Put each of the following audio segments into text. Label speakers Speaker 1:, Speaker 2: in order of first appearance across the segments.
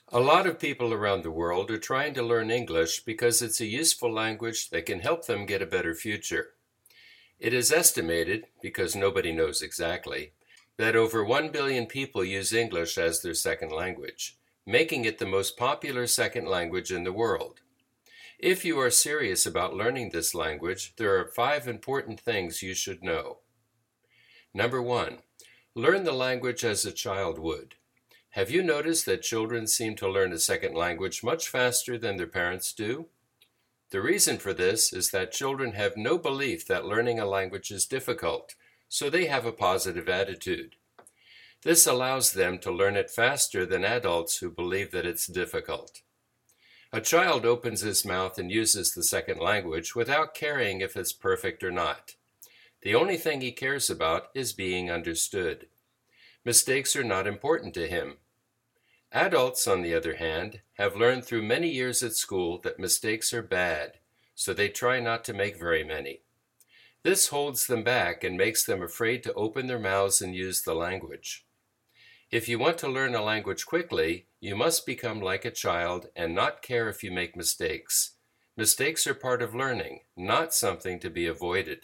Speaker 1: A lot of people around the world are trying to learn English because it's a useful language that can help them get a better future. It is estimated, because nobody knows exactly, that over 1 billion people use English as their second language, making it the most popular second language in the world. If you are serious about learning this language, there are 5 important things you should know. Number 1, learn the language as a child would. Have you noticed that children seem to learn a second language much faster than their parents do? The reason for this is that children have no belief that learning a language is difficult, so they have a positive attitude. This allows them to learn it faster than adults who believe that it's difficult. A child opens his mouth and uses the second language without caring if it's perfect or not. The only thing he cares about is being understood. Mistakes are not important to him. Adults, on the other hand, have learned through many years at school that mistakes are bad, so they try not to make very many. This holds them back and makes them afraid to open their mouths and use the language. If you want to learn a language quickly, you must become like a child and not care if you make mistakes. Mistakes are part of learning, not something to be avoided.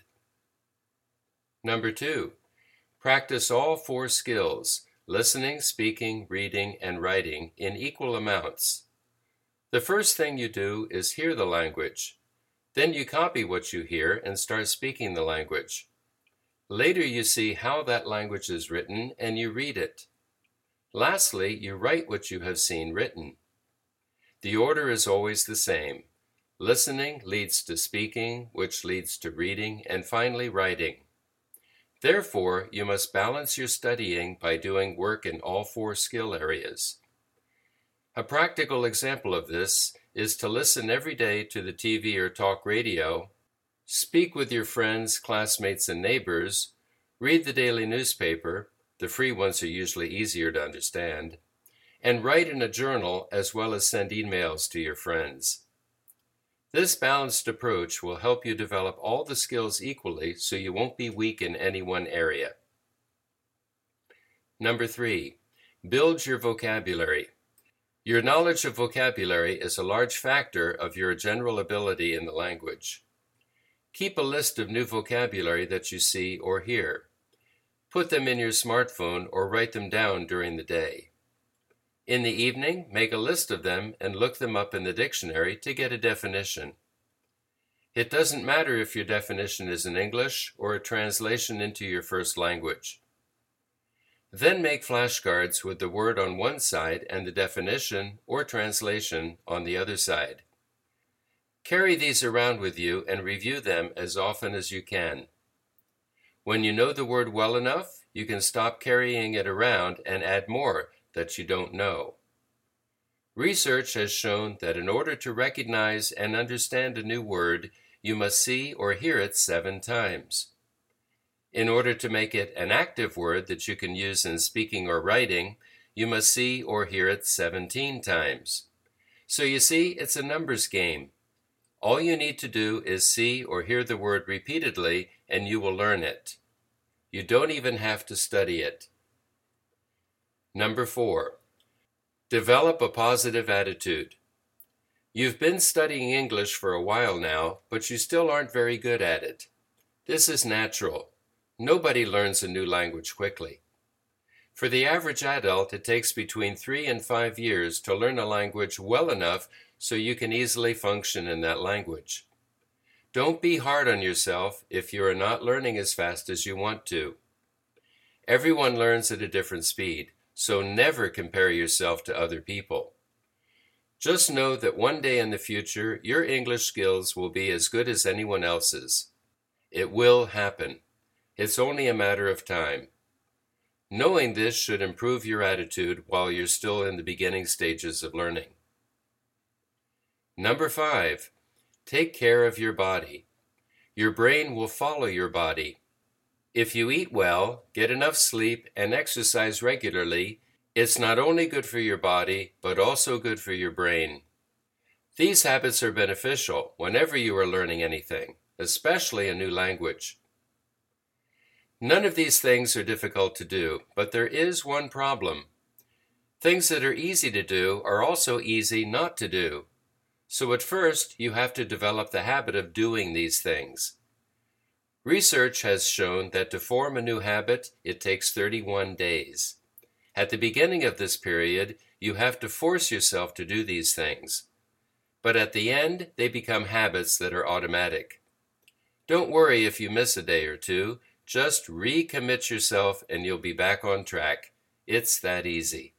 Speaker 1: Number 2, practice all 4 skills: listening, speaking, reading, and writing in equal amounts. The first thing you do is hear the language. Then you copy what you hear and start speaking the language. Later you see how that language is written and you read it. Lastly, you write what you have seen written. The order is always the same. Listening leads to speaking, which leads to reading, and finally writing. Therefore, you must balance your studying by doing work in all 4 skill areas. A practical example of this is to listen every day to the TV or talk radio, speak with your friends, classmates, and neighbors, read the daily newspaper, the free ones are usually easier to understand, and write in a journal as well as send emails to your friends. This balanced approach will help you develop all the skills equally so you won't be weak in any one area. Number 3, build your vocabulary. Your knowledge of vocabulary is a large factor of your general ability in the language. Keep a list of new vocabulary that you see or hear. Put them in your smartphone or write them down during the day. In the evening, make a list of them and look them up in the dictionary to get a definition. It doesn't matter if your definition is in English or a translation into your first language. Then make flashcards with the word on one side and the definition or translation on the other side. Carry these around with you and review them as often as you can. When you know the word well enough, you can stop carrying it around and add more that you don't know. Research has shown that in order to recognize and understand a new word, you must see or hear it 7 times. In order to make it an active word that you can use in speaking or writing, you must see or hear it 17 times. So you see, it's a numbers game. All you need to do is see or hear the word repeatedly and you will learn it. You don't even have to study it. Number 4, develop a positive attitude. You've been studying English for a while now, but you still aren't very good at it. This is natural. Nobody learns a new language quickly. For the average adult, it takes between 3 and 5 years to learn a language well enough so you can easily function in that language. Don't be hard on yourself if you are not learning as fast as you want to. Everyone learns at a different speed, so never compare yourself to other people. Just know that one day in the future, your English skills will be as good as anyone else's. It will happen. It's only a matter of time. Knowing this should improve your attitude while you're still in the beginning stages of learning. Number 5, take care of your body. Your brain will follow your body. If you eat well, get enough sleep, and exercise regularly, it's not only good for your body, but also good for your brain. These habits are beneficial whenever you are learning anything, especially a new language. None of these things are difficult to do, but there is one problem. Things that are easy to do are also easy not to do. So at first, you have to develop the habit of doing these things. Research has shown that to form a new habit, it takes 31 days. At the beginning of this period, you have to force yourself to do these things. But at the end, they become habits that are automatic. Don't worry if you miss a day or two. Just recommit yourself and you'll be back on track. It's that easy.